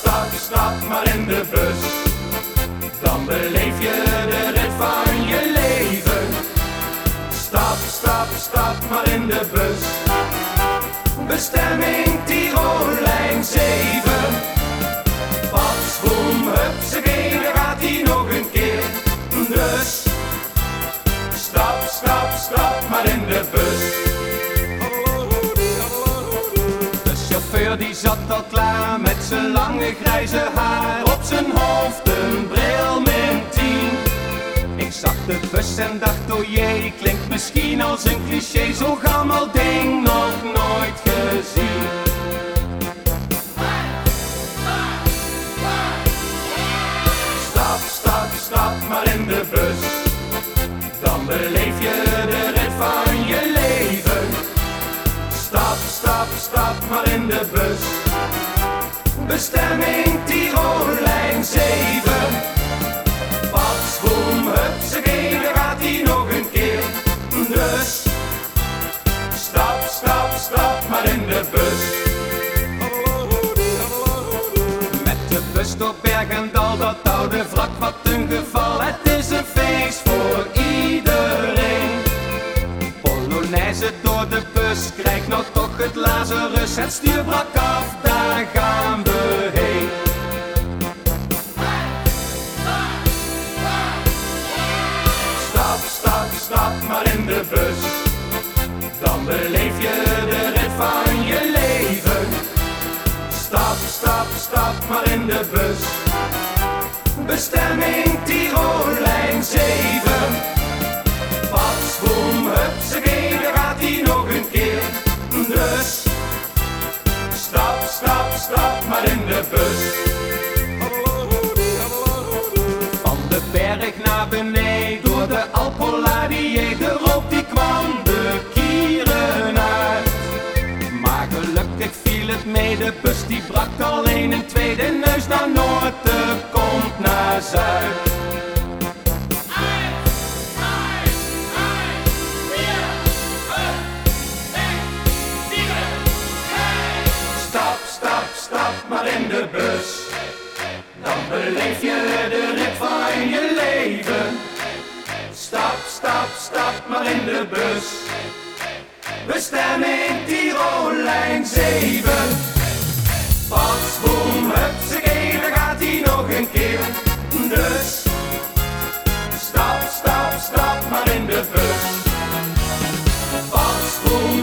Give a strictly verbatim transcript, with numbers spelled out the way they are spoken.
stap, stap maar in de bus. Dan beleef je de rit van je leven. Stap, stap, stap maar in de bus. Bestemming Tirol-lijn zeven. Pas, boem, hupsakee, daar gaat hij nog een keer. Dus stap, stap, stap maar in de bus. De chauffeur die zat al klaar met zijn lange grijze haar. Op zijn hoofd een bril min tien. Ik zag de bus en dacht, oh jee, klinkt misschien als een cliché. Zo'n gammel ding nog nooit gezien. Stap, stap, stap maar in de bus. Dan beleef je de rit van je leven. Stap, stap, stap maar in de bus. Bestemming Tirol-lijn zeven. Pas, boem, hupsakee, daar gaat hij nog een keer. Dus stap, stap, stap maar in de bus. Met de bus door Berg en Dal, dat oude vlak, wat een geval. Het is een feest voor iedereen. Polonaise door de bus, krijg nou toch het Lazarus. Het stuur brak af, daar gaan we heen. Stap, stap, stap maar in de bus. Dan beleef je de rit van je leven. Stap, stap, stap maar in de bus. Bestemming Tirol-lijn zeven. Pas, boem, hupsakee, daar gaat hij nog een keer. Dus stap, stap, stap maar in de bus. Van de berg naar beneden, door de Alpoladier, de rook die kwam de kieren uit. Maar gelukkig viel het mee, de bus die brak alleen in twee. De neus naar noord, de kont naar zuid. Stap, stap, stap maar in de bus. Dan beleef je de rit van je leven. Stap, stap, stap maar in de bus. Bestemming Tirol-lijn zeven. Pas, boem, hupsakee, daar gaat hij nog een keer. Dus stap, stap, stap maar in de bus. Pas, boem,